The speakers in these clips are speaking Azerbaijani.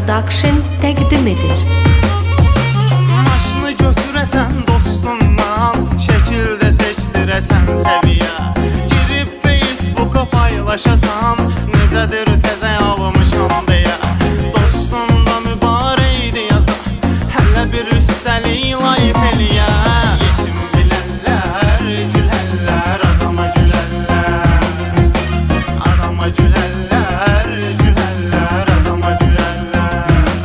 Production təqdim edir. Maşını götürəsən dostundan, şəkildə çəkdirəsən səviyyə, girib Facebooka paylaşasan, necədir təzə almışam deyə. Dostunda mübarəkdir yaza, hələ bir üstəlik layıp eləyə. Yetim bilərlər, gülərlər, adama gülərlər, adama gülərlər, gülərlər, adama gülərlər.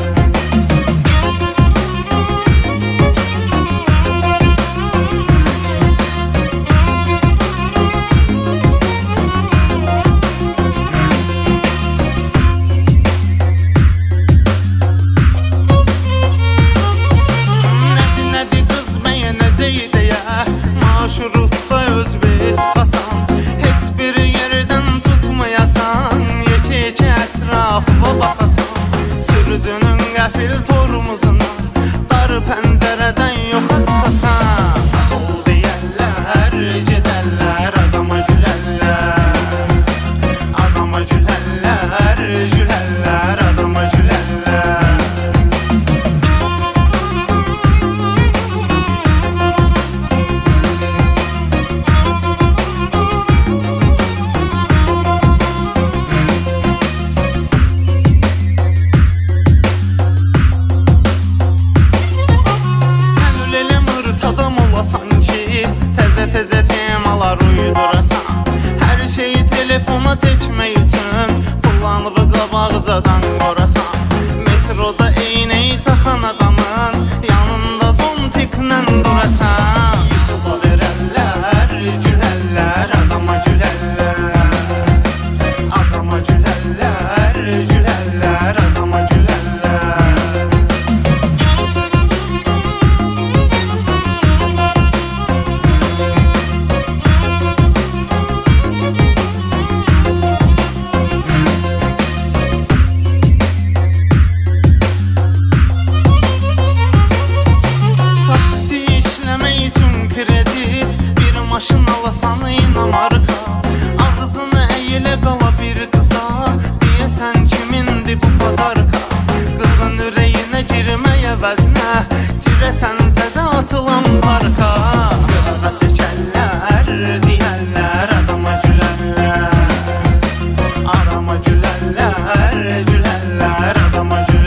Marşrutda özbeş xasan, heç bir yerdən tutmayasan, yekə ətrafıma baxasan, sürücünün qəfil tormuzuna, dar pəncərədən yoxa çıxasan. Sağ ol deyərlər, gedərlər, adama gülərlər, adama gülərlər, gülərlər, adama gülərlər. Sanki təzə temalar uydurasan, hər şeyi telefona çəkmək üçün kullanığı qabaqcadan qorasan. Metroda eynəyi taxan adamın yanında zontiklə durasan. Yuxula verərlər, gülərlər, adama gülərlər, adama gülərlər, gülərlər, adama gülərlər. Maşın alasan inamarka, ağzını əyilə qala bir qıza, deyəsən kimindir bu padarka. Qızın ürəyinə girməyə vəznə, girəsən təzə atılan parka. Qırağa çəkərlər, deyərlər, adama gülərlər, arama gülərlər, gülərlər, adama gülərlər.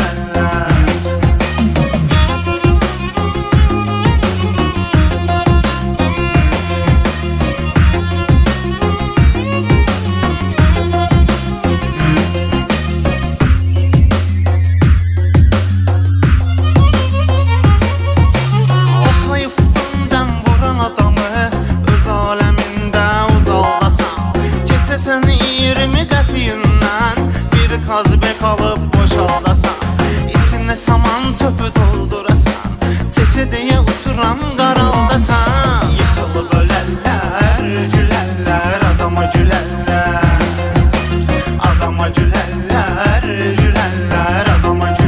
Sən 20 qəpiyindən bir kazbek alıb boşaldasan, içində saman çöpü doldurasan, çəkə deyə uçuran qaraldasan. Yıxılıb ölərlər, gülərlər, adama gülərlər, adama gülərlər, gülərlər, adama gülərlər.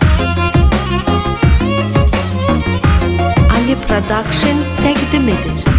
Production təqdim edir.